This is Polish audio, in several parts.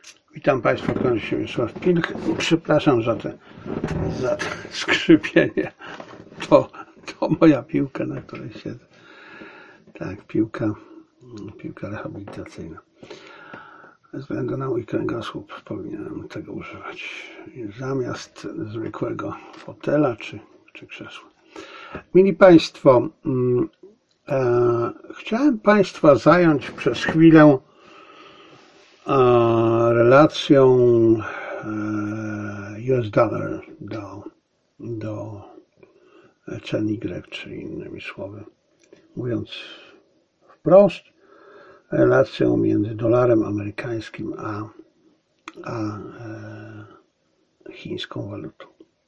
Witam Państwa, kłaniam się Wiesław Pilch. Przepraszam za te skrzypienie. To moja piłka, na której siedzę. Tak, piłka rehabilitacyjna. Ze względu na mój kręgosłup powinienem tego używać zamiast zwykłego fotela czy krzesła. Mili Państwo, chciałem Państwa zająć przez chwilę relacją US dollar do cen Y, czyli innymi słowy mówiąc wprost, relacją między dolarem amerykańskim a chińską walutą.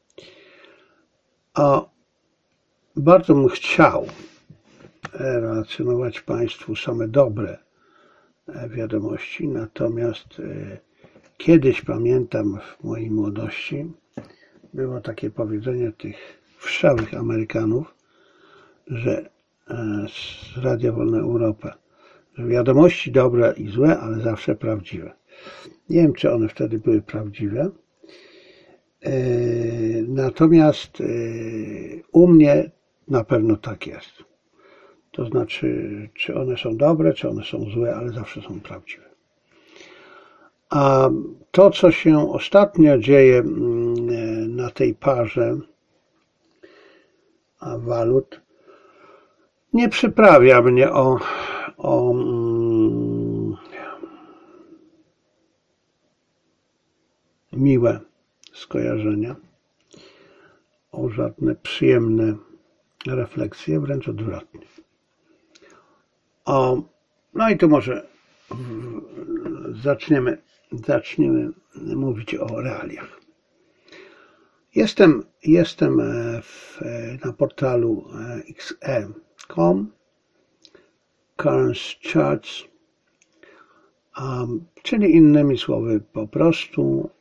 Bardzo bym chciał relacjonować Państwu same dobre wiadomości, natomiast kiedyś, pamiętam, w mojej młodości było takie powiedzenie tych wszczałych Amerykanów, że z Radia Wolna Europa, że wiadomości dobre i złe, ale zawsze prawdziwe. Nie wiem, czy one wtedy były prawdziwe, natomiast u mnie na pewno tak jest. To znaczy, czy one są dobre, czy one są złe, ale zawsze są prawdziwe. A to, co się ostatnio dzieje na tej parze walut, nie przyprawia mnie o miłe skojarzenia, o żadne przyjemne refleksje, wręcz odwrotnie. No i tu może zaczniemy mówić o realiach. Jestem na portalu xe.com, Currency Charts, czyli innymi słowy po prostu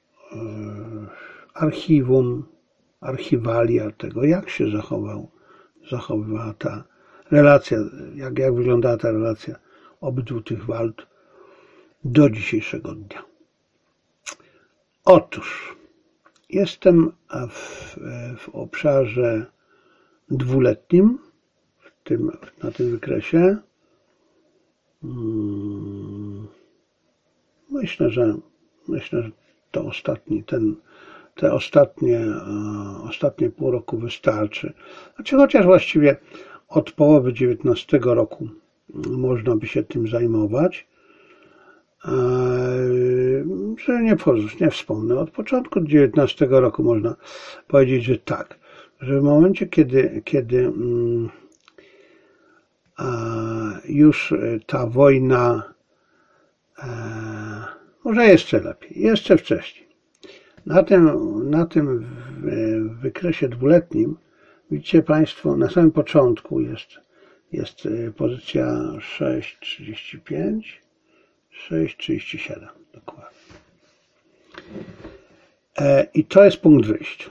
archiwalia tego, jak się zachowywała ta relacja, jak wyglądała ta relacja obydwu tych walut do dzisiejszego dnia. Otóż jestem w obszarze dwuletnim, na tym wykresie. Myślę, że to ostatnie pół roku wystarczy. Znaczy, chociaż właściwie od połowy 19 roku można by się tym zajmować. Że nie wspomnę. Od początku 19 roku można powiedzieć, że tak, że w momencie, kiedy już ta wojna, może jeszcze lepiej, jeszcze wcześniej, na tym wykresie dwuletnim widzicie Państwo, na samym początku jest pozycja 6,35, 6,37 dokładnie. I to jest punkt wyjścia.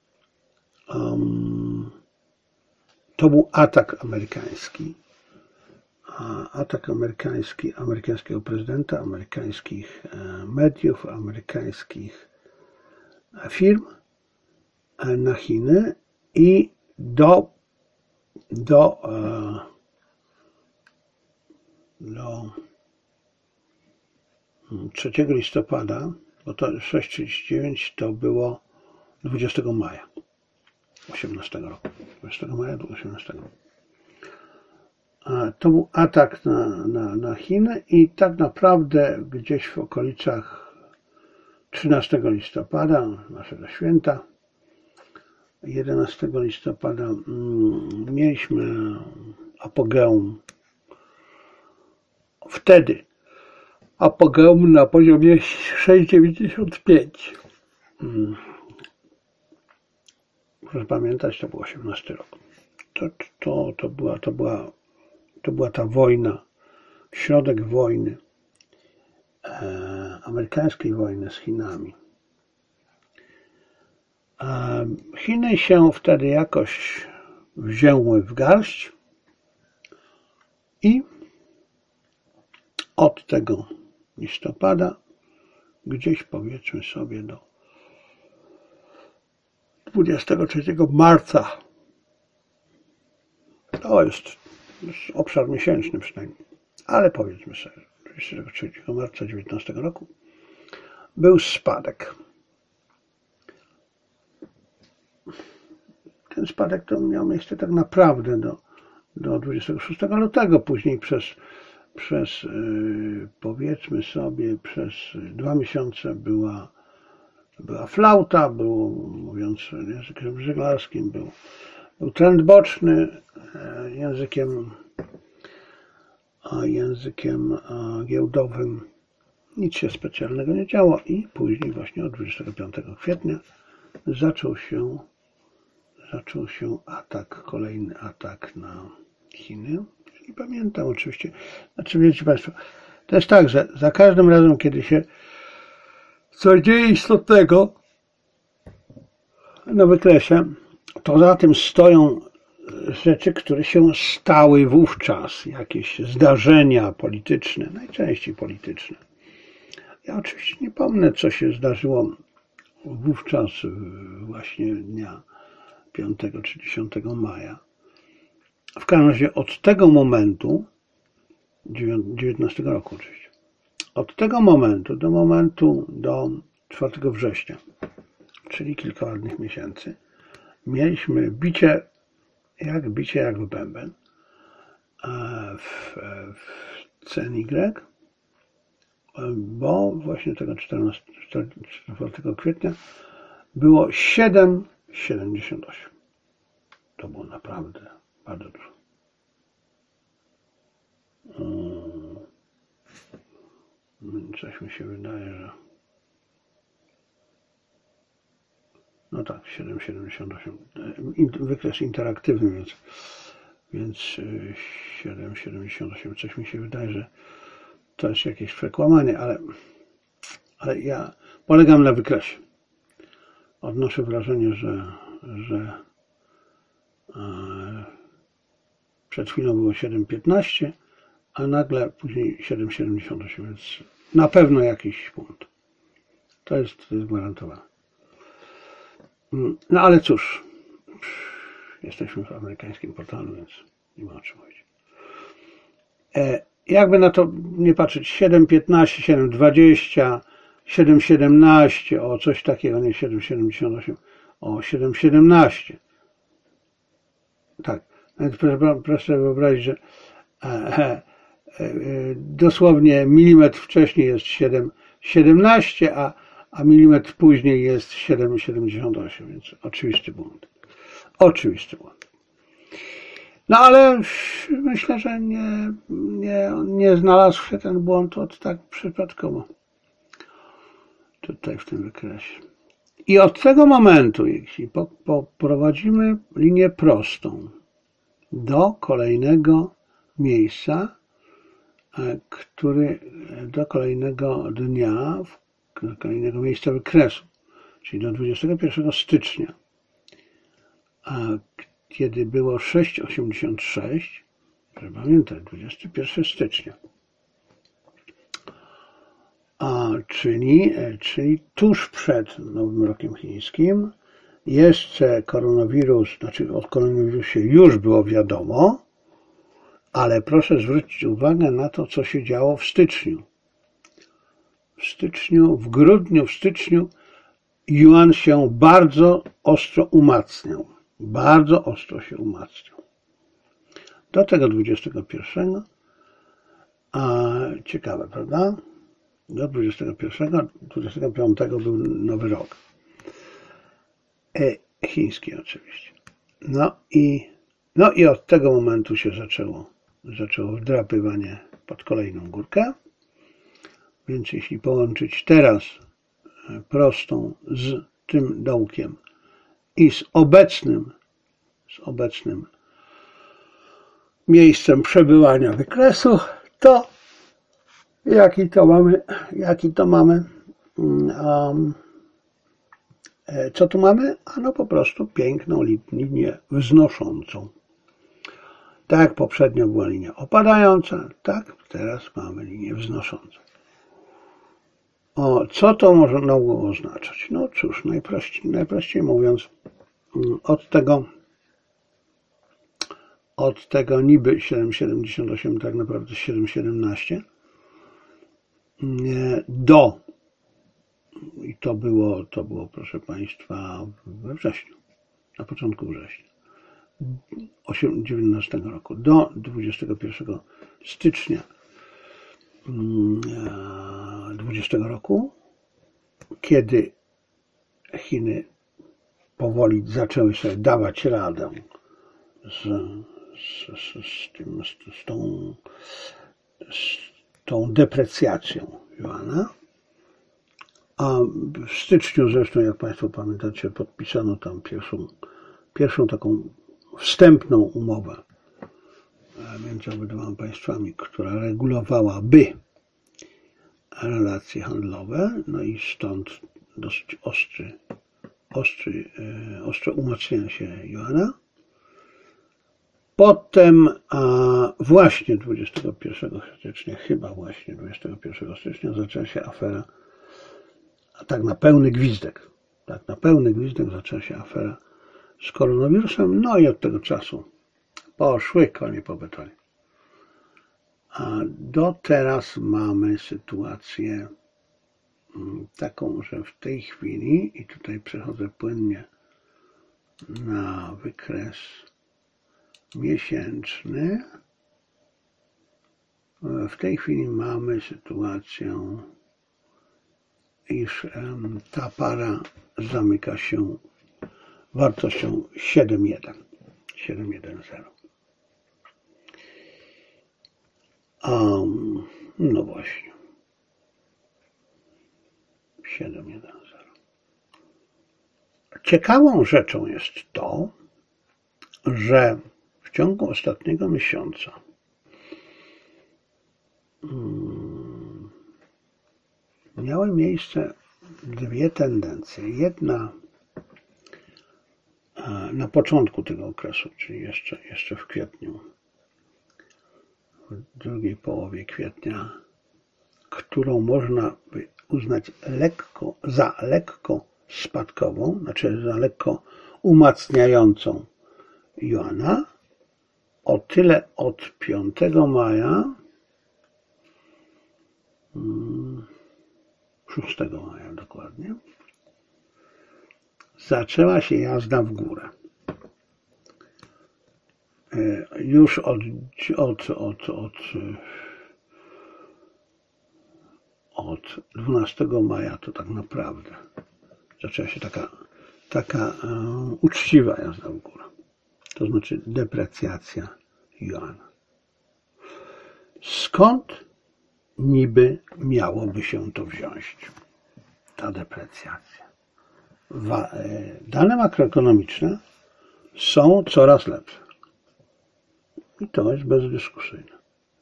To był atak amerykański. Atak amerykańskiego prezydenta, amerykańskich mediów, amerykańskich firm na Chiny i do 3 listopada, bo to 6,39 to było 20 maja 18 roku. 20 maja do 18 roku. To był atak na Chiny i tak naprawdę gdzieś w okolicach 13 listopada, naszego święta, 11 listopada mieliśmy apogeum. Wtedy apogeum na poziomie 6,95. Proszę pamiętać, to był 18 rok. To była ta wojna, środek wojny, amerykańskiej wojny z Chinami. Chiny się wtedy jakoś wzięły w garść i od tego listopada gdzieś powiedzmy sobie do 23 marca. To jest obszar miesięczny przynajmniej, ale powiedzmy sobie 23 marca 2019 roku był spadek. Ten spadek to miał miejsce tak naprawdę do 26 lutego, później przez powiedzmy sobie przez 2 miesiące była flauta, było, mówiąc językiem żeglarskim, był trend boczny, językiem giełdowym nic się specjalnego nie działo i później właśnie od 25 kwietnia zaczął się kolejny atak na Chiny. Nie pamiętam oczywiście. Znaczy wiecie Państwo, to jest tak, że za każdym razem, kiedy się coś dzieje istotnego na wykresie, to za tym stoją rzeczy, które się stały wówczas, jakieś zdarzenia polityczne, najczęściej polityczne. Ja oczywiście nie pomnę, co się zdarzyło wówczas właśnie dnia 5 czy 10 maja. W każdym razie od tego momentu, 19 roku oczywiście, od tego momentu do 4 września, czyli kilka ładnych miesięcy, mieliśmy bicie jak w bęben w CNY, bo właśnie tego 4 kwietnia było 7,78. To było naprawdę bardzo dużo. Coś mi się wydaje, że no tak, 7,78. Wykres interaktywny, więc 7,78. Coś mi się wydaje, że to jest jakieś przekłamanie, ale ja polegam na wykresie. Odnoszę wrażenie, że przed chwilą było 7,15, a nagle później 7,78, więc na pewno jakiś punkt. To jest gwarantowane. No ale cóż, jesteśmy w amerykańskim portalu, więc nie ma o czym mówić. Jakby na to nie patrzeć, 7,15, 7,20, 7,17, o coś takiego, nie 7,78, o 7,17. Tak, proszę sobie wyobrazić, że dosłownie milimetr wcześniej jest 7,17, a milimetr później jest 7,78, więc oczywisty błąd. No ale myślę, że nie znalazł się ten błąd od tak przypadkowo tutaj w tym wykresie. I od tego momentu, jeśli poprowadzimy linię prostą do kolejnego miejsca, do kolejnego dnia, do kolejnego miejsca wykresu, czyli do 21 stycznia, kiedy było 6,86, proszę pamiętać, 21 stycznia, czyli tuż przed Nowym Rokiem Chińskim, jeszcze koronawirus, znaczy o koronawirusie już było wiadomo, ale proszę zwrócić uwagę na to, co się działo w styczniu. W grudniu, w styczniu juan się bardzo ostro umacniał. Bardzo ostro się umacniał. Do tego 21, ciekawe, prawda? Do 21, 25 był Nowy Rok. Chiński oczywiście. No i od tego momentu się zaczęło wdrapywanie pod kolejną górkę. Więc jeśli połączyć teraz prostą z tym dołkiem i z obecnym miejscem przebywania wykresu, to jaki to mamy? Co tu mamy? Ano po prostu piękną linię wznoszącą. Tak jak poprzednio była linia opadająca, tak teraz mamy linię wznoszącą. Co to mogło oznaczać? No cóż, najprościej mówiąc, od tego niby 7,78, tak naprawdę 7,17 i to było, proszę Państwa, we wrześniu, na początku września 2019 roku, do 21 stycznia 2020 roku, kiedy Chiny powoli zaczęły sobie dawać radę z tą deprecjacją juana, a w styczniu zresztą, jak Państwo pamiętacie, podpisano tam pierwszą taką wstępną umowę między obydwoma państwami, która regulowałaby relacje handlowe, no i stąd dosyć ostre umacnianie się juana. Potem właśnie 21 stycznia, chyba właśnie 21 stycznia zaczęła się afera, a tak na pełny gwizdek zaczęła się afera z koronawirusem, no i od tego czasu poszły konie po betonie. A do teraz mamy sytuację taką, że w tej chwili, i tutaj przechodzę płynnie na wykres miesięczny, w tej chwili mamy sytuację, iż ta para zamyka się wartością 7,10. No właśnie. 7,10. Ciekawą rzeczą jest to, że w ciągu ostatniego miesiąca miały miejsce dwie tendencje. Jedna na początku tego okresu, czyli jeszcze w kwietniu, w drugiej połowie kwietnia, którą można by uznać za lekko spadkową, znaczy za lekko umacniającą juana, o tyle od 5 maja, 6 maja dokładnie, zaczęła się jazda w górę. Już od 12 maja to tak naprawdę zaczęła się taka uczciwa jazda w górę. To znaczy deprecjacja juana. Skąd niby miałoby się to wziąć, ta deprecjacja? Dane makroekonomiczne są coraz lepsze. I to jest bezdyskusyjne.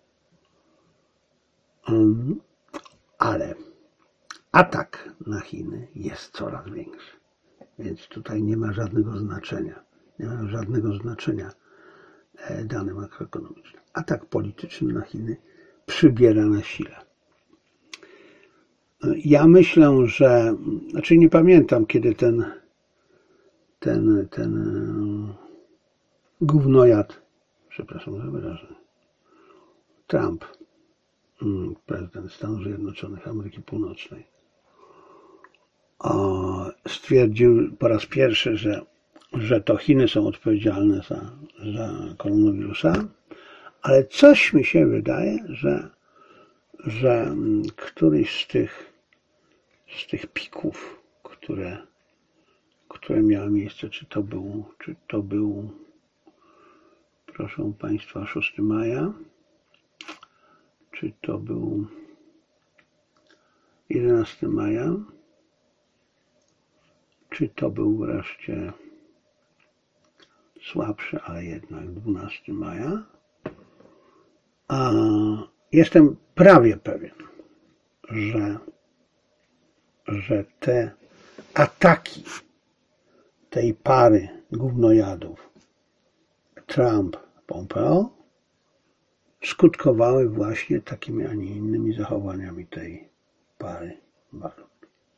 Ale atak na Chiny jest coraz większy. Więc tutaj nie ma żadnego znaczenia. Nie mają żadnego znaczenia dane makroekonomiczne. Atak polityczny na Chiny przybiera na sile. Ja myślę, że, znaczy nie pamiętam, kiedy ten gównojad, przepraszam za wyrażenie, Trump, prezydent Stanów Zjednoczonych Ameryki Północnej, stwierdził po raz pierwszy, że to Chiny są odpowiedzialne za koronawirusa, ale coś mi się wydaje, że któryś z tych pików, które miały miejsce, czy to był, proszę Państwa, 6 maja, czy to był 11 maja, czy to był wreszcie słabszy, ale jednak 12 maja. Jestem prawie pewien, że te ataki tej pary gównojadów Trump-Pompeo skutkowały właśnie takimi, a nie innymi zachowaniami tej pary Bardzo.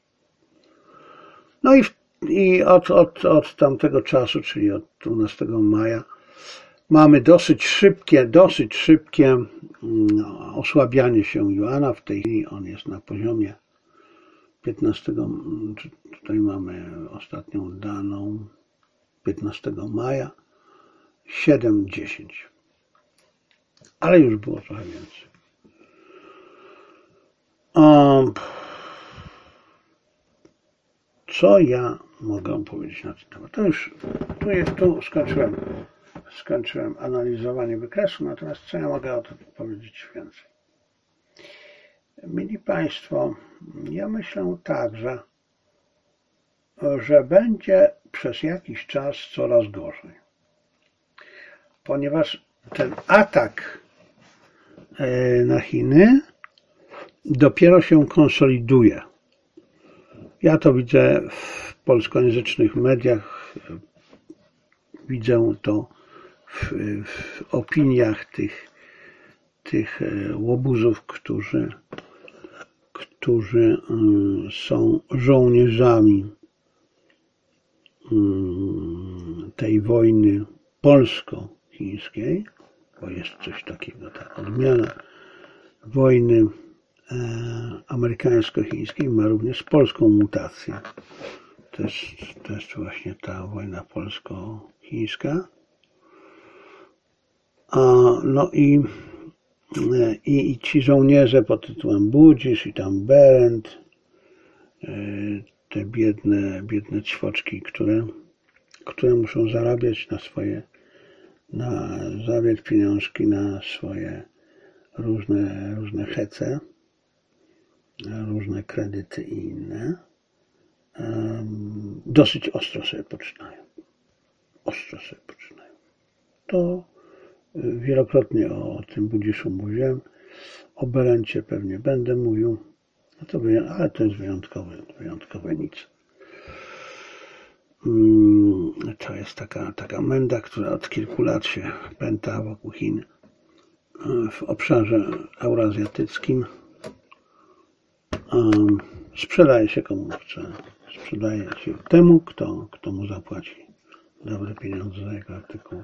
No i od tamtego czasu, czyli od 12 maja, mamy dosyć szybkie osłabianie się juana. W tej chwili on jest na poziomie 15, tutaj mamy ostatnią daną 15 maja 7,10. Ale już było trochę więcej. Co ja mogę powiedzieć na ten temat? Tu skończyłem analizowanie wykresu, natomiast co ja mogę o tym powiedzieć więcej? Mili Państwo, ja myślę także, że będzie przez jakiś czas coraz gorzej, ponieważ ten atak na Chiny dopiero się konsoliduje. Ja to widzę w polskojęzycznych mediach, widzę to w opiniach tych łobuzów, którzy są żołnierzami tej wojny polsko-chińskiej, bo jest coś takiego, ta odmiana wojny amerykańsko-chińskiej ma również polską mutację. To jest właśnie ta wojna polsko-chińska. No i ci żołnierze pod tytułem Budzisz i tam Berend, te biedne ćwoczki, które muszą zarabiać zarabiać pieniążki na swoje różne hece, różne kredyty i inne, dosyć ostro sobie poczynają. To wielokrotnie o tym Budziszu mówiłem, o Berencie pewnie będę mówił, ale to jest wyjątkowe nic. To jest taka menda, która od kilku lat się pęta wokół Chin w obszarze eurazjatyckim. Sprzedaje się komu chce. Sprzedaje się temu, kto mu zapłaci dobre pieniądze za jego artykuł.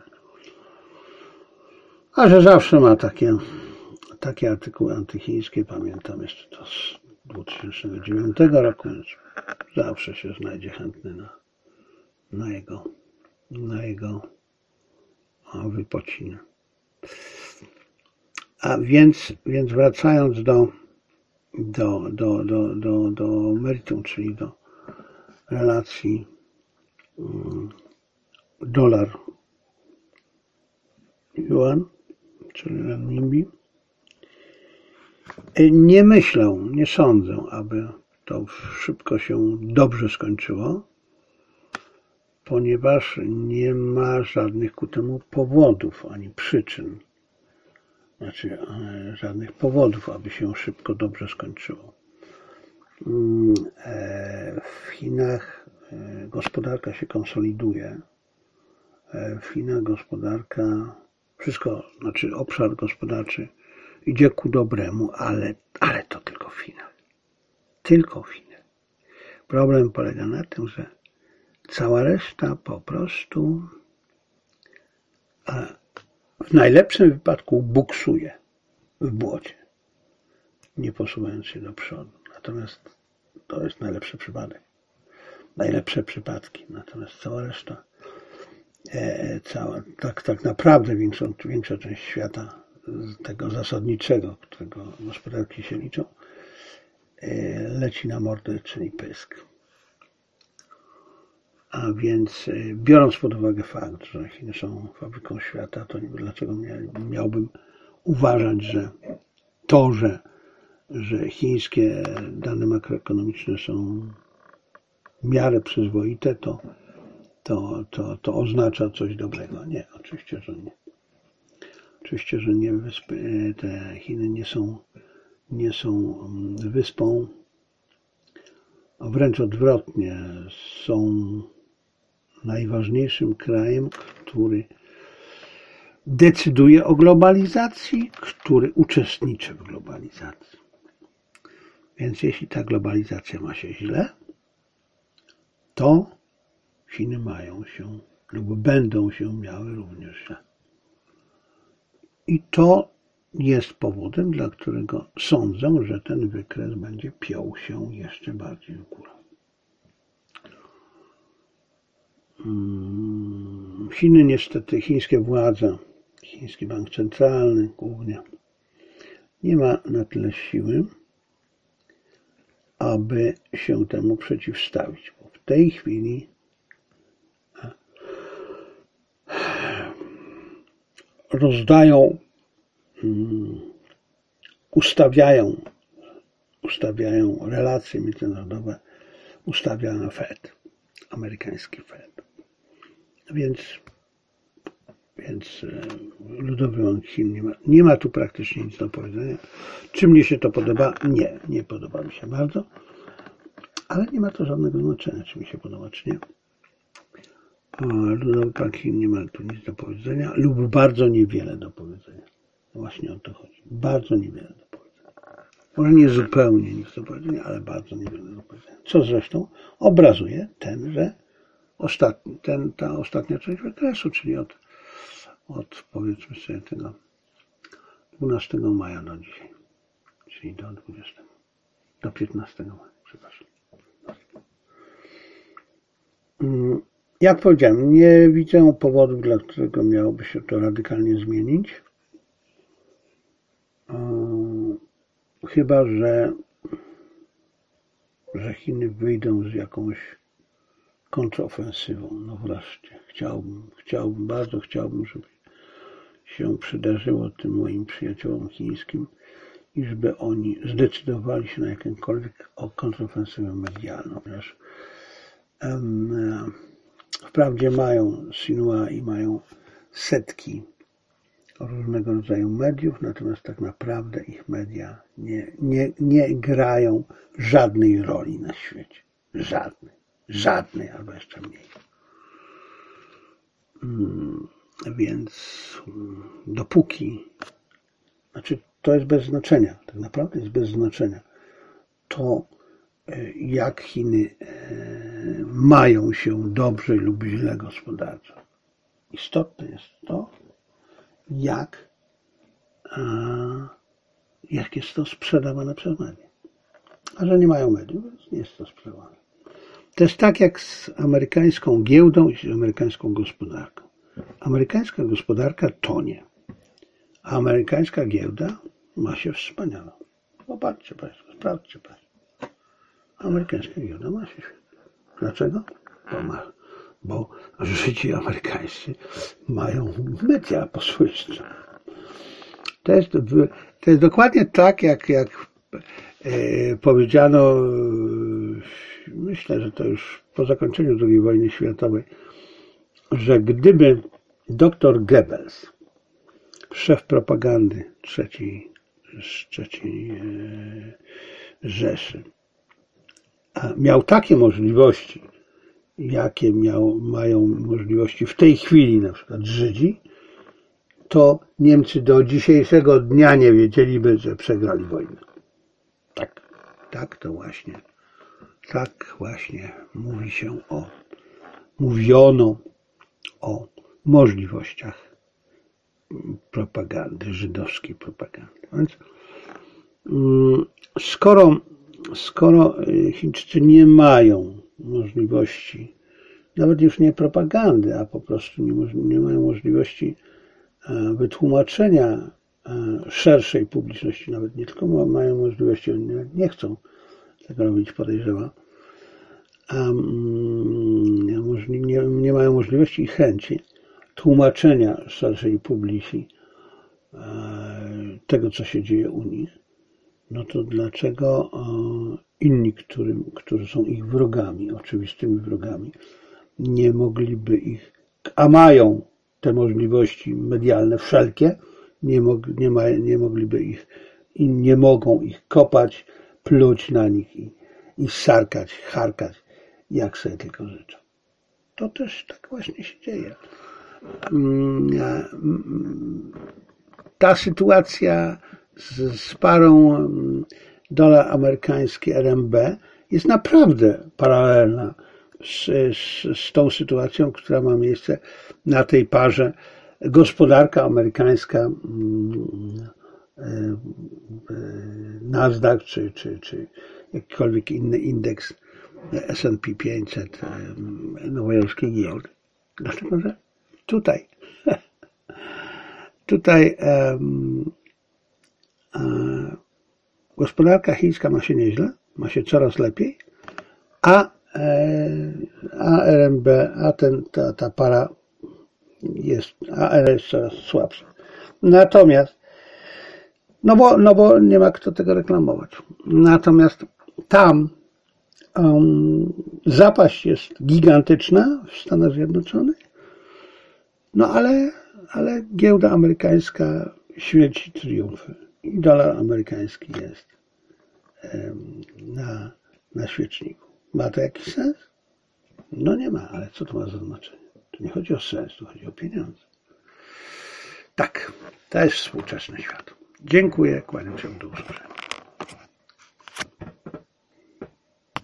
A że zawsze ma takie artykuły antychińskie, pamiętam jeszcze to z 2009 roku, więc zawsze się znajdzie chętny na jego wypocinę. A więc wracając do meritum, czyli do relacji dolar-yuan, czyli renminbi, nie sądzę, aby to szybko się dobrze skończyło, ponieważ nie ma żadnych ku temu powodów ani przyczyn. Znaczy żadnych powodów, aby się szybko dobrze skończyło. W Chinach gospodarka się konsoliduje. W Chinach obszar gospodarczy idzie ku dobremu, ale to tylko w Chinach. Tylko w Chinach. Problem polega na tym, że cała reszta po prostu w najlepszym wypadku buksuje w błocie, nie posuwając się do przodu. Natomiast to jest najlepszy przypadek. Najlepsze przypadki. Natomiast cała reszta, tak naprawdę większa część świata, tego zasadniczego, którego gospodarki się liczą, leci na mordę, czyli pysk. A więc biorąc pod uwagę fakt, że Chiny są fabryką świata, to dlaczego miałbym uważać, że chińskie dane makroekonomiczne są w miarę przyzwoite, to oznacza coś dobrego. Nie, oczywiście, że nie. Oczywiście, że nie. Te Chiny nie są wyspą, a wręcz odwrotnie, są najważniejszym krajem, który decyduje o globalizacji, który uczestniczy w globalizacji. Więc jeśli ta globalizacja ma się źle, to Chiny mają się lub będą się miały również źle. I to jest powodem, dla którego sądzę, że ten wykres będzie piął się jeszcze bardziej w górę. Chiny niestety, chińskie władze, chiński bank centralny głównie, nie ma na tyle siły, aby się temu przeciwstawić. Bo w tej chwili rozdają, ustawiają relacje międzynarodowe, ustawia Fed, amerykański Fed. Więc Ludowy Bank Chin nie ma tu praktycznie nic do powiedzenia. Czy mnie się to podoba? Nie podoba mi się bardzo, ale nie ma to żadnego znaczenia, czy mi się podoba, czy nie. Ludowy Bank Chin nie ma tu nic do powiedzenia lub bardzo niewiele do powiedzenia. Właśnie o to chodzi. Bardzo niewiele do powiedzenia. Może nie zupełnie nic do powiedzenia, ale bardzo niewiele do powiedzenia. Co zresztą obrazuje ta ostatnia część wykresu, czyli od powiedzmy sobie tego 12 maja do dzisiaj, czyli do 15 maja, przepraszam. Jak powiedziałem, nie widzę powodu, dla którego miałoby się to radykalnie zmienić. Chyba, że Chiny wyjdą z jakąś kontrofensywą. No wreszcie. Bardzo chciałbym, żeby się przydarzyło tym moim przyjaciołom chińskim i żeby oni zdecydowali się na jakąkolwiek kontrofensywę medialną. Ponieważ wprawdzie mają Xinhua i mają setki różnego rodzaju mediów, natomiast tak naprawdę ich media nie grają żadnej roli na świecie. Żadnej, albo jeszcze mniej. Więc dopóki, to jest bez znaczenia, tak naprawdę jest bez znaczenia to, jak Chiny mają się dobrze lub źle gospodarczo. Istotne jest to, jak jest to sprzedawane przez media. A że nie mają mediów, więc nie jest to sprzedawane. To jest tak jak z amerykańską giełdą i z amerykańską gospodarką. Amerykańska gospodarka tonie, a amerykańska giełda ma się wspaniale. Popatrzcie Państwo, sprawdźcie Państwo. Amerykańska giełda ma się świetnie. Dlaczego? Bo Żydzi amerykańscy mają media posłyszyste. To jest dokładnie tak, jak powiedziano, myślę, że to już po zakończeniu II wojny światowej, że gdyby dr Goebbels, szef propagandy III Rzeszy, miał takie możliwości, jakie mają możliwości w tej chwili na przykład Żydzi, to Niemcy do dzisiejszego dnia nie wiedzieliby, że przegrali wojnę. Tak właśnie mówiono o możliwościach propagandy, żydowskiej propagandy. Więc skoro Chińczycy nie mają możliwości, nawet już nie propagandy, a po prostu nie mają możliwości wytłumaczenia szerszej publiczności, nawet nie tylko mają możliwości, oni nie chcą tego robić, podejrzewam, nie mają możliwości i chęci tłumaczenia szerszej publiczności tego, co się dzieje u nich, no to dlaczego inni, którzy są ich wrogami, oczywistymi wrogami, nie mogliby ich, a mają te możliwości medialne wszelkie, nie mogliby ich i nie mogą ich kopać, pluć na nich i sarkać, charkać, jak sobie tylko życzą. To też tak właśnie się dzieje. Ta sytuacja z parą dolar amerykański RMB jest naprawdę paralelna z tą sytuacją, która ma miejsce na tej parze. Gospodarka amerykańska, Nasdaq czy jakikolwiek inny indeks S&P 500 nowojorskiej giełdy. Dlatego, że tutaj gospodarka chińska ma się nieźle, ma się coraz lepiej, a RMB, ta para AR jest coraz słabsza. Natomiast, no bo nie ma kto tego reklamować. Natomiast tam zapaść jest gigantyczna w Stanach Zjednoczonych, no ale giełda amerykańska świeci triumfy i dolar amerykański jest na świeczniku. Ma to jakiś sens? No nie ma, ale co to ma za znaczenie? Tu nie chodzi o sens, tu chodzi o pieniądze. Tak, to jest współczesny świat. Dziękuję, kłaniam się do usłyszenia.